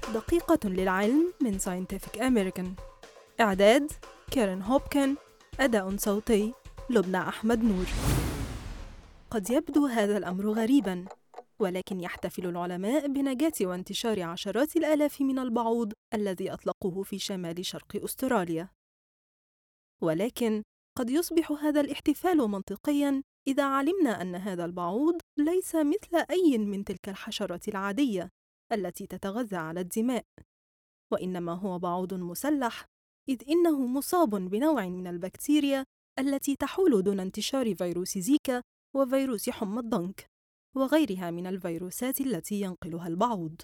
دقيقة للعلم من Scientific American. إعداد كارين هوبكن. أداء صوتي لبنى أحمد نور. قد يبدو هذا الأمر غريباً، ولكن يحتفل العلماء بنجاة وانتشار عشرات الآلاف من البعوض الذي أطلقوه في شمال شرق أستراليا. ولكن قد يصبح هذا الاحتفال منطقياً إذا علمنا أن هذا البعوض ليس مثل أي من تلك الحشرات العادية التي تتغذى على الدماء، وإنما هو بعوض مسلح، إذ إنه مصاب بنوع من البكتيريا التي تحول دون انتشار فيروس زيكا وفيروس حمى الضنك وغيرها من الفيروسات التي ينقلها البعوض.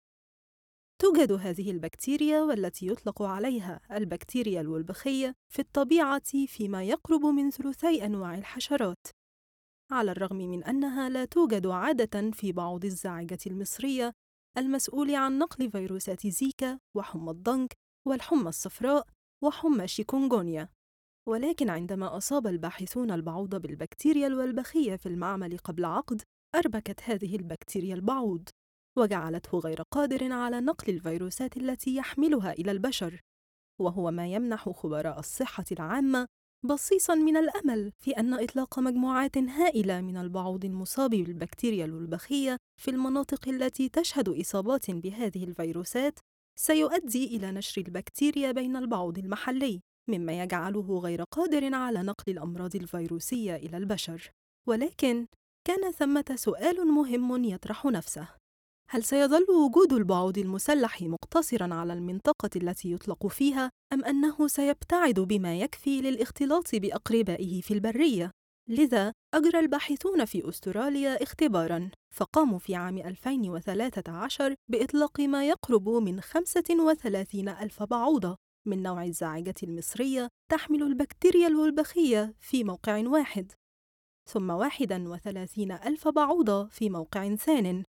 توجد هذه البكتيريا والتي يطلق عليها البكتيريا الولبخية في الطبيعة فيما يقرب من ثلثي أنواع الحشرات، على الرغم من أنها لا توجد عادة في بعوض الزاعجة المصرية المسؤول عن نقل فيروسات زيكا وحمى الضنك والحمى الصفراء وحمى شيكونغونيا. ولكن عندما أصاب الباحثون البعوض بالبكتيريا الولبخية في المعمل قبل عقد، أربكت هذه البكتيريا البعوض وجعلته غير قادر على نقل الفيروسات التي يحملها إلى البشر، وهو ما يمنح خبراء الصحة العامة بصيصاً من الأمل في أن إطلاق مجموعات هائلة من البعوض المصاب بالبكتيريا الولبخية في المناطق التي تشهد إصابات بهذه الفيروسات سيؤدي إلى نشر البكتيريا بين البعوض المحلي، مما يجعله غير قادر على نقل الأمراض الفيروسية إلى البشر. ولكن كان ثمة سؤال مهم يطرح نفسه: هل سيظل وجود البعوض المسلح مقتصراً على المنطقة التي يطلق فيها، أم أنه سيبتعد بما يكفي للاختلاط بأقربائه في البرية؟ لذا أجرى الباحثون في أستراليا اختباراً، فقاموا في عام 2013 بإطلاق ما يقرب من 35,000 بعوضة من نوع الزاعجة المصرية تحمل البكتيريا الولبخية في موقع واحد، ثم 31,000 بعوضة في موقع ثانٍ،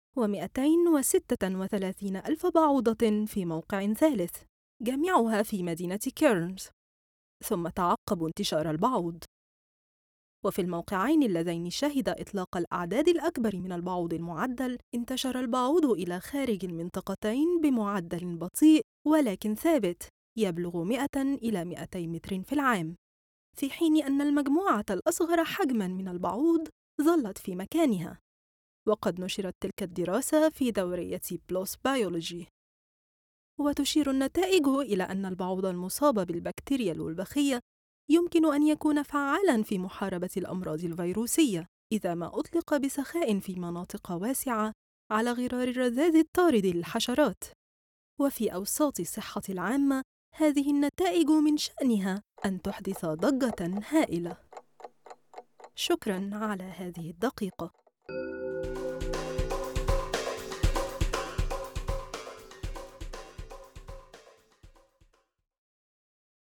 و236,000 بعوضة في موقع ثالث، جميعها في مدينة كيرنز، ثم تعقب انتشار البعوض. وفي الموقعين اللذين شهد إطلاق الأعداد الأكبر من البعوض المعدل، انتشر البعوض إلى خارج المنطقتين بمعدل بطيء ولكن ثابت يبلغ 100 إلى 200 متر في العام، في حين أن المجموعة الأصغر حجماً من البعوض ظلت في مكانها. وقد نشرت تلك الدراسة في دورية بلوس بيولوجي. وتشير النتائج إلى أن البعوض المصاب بالبكتيريا الولبخية يمكن أن يكون فعالاً في محاربة الأمراض الفيروسية إذا ما أطلق بسخاء في مناطق واسعة على غرار الرذاذ الطارد للحشرات. وفي أوساط الصحة العامة هذه النتائج من شأنها أن تحدث ضجة هائلة. شكراً على هذه الدقيقة.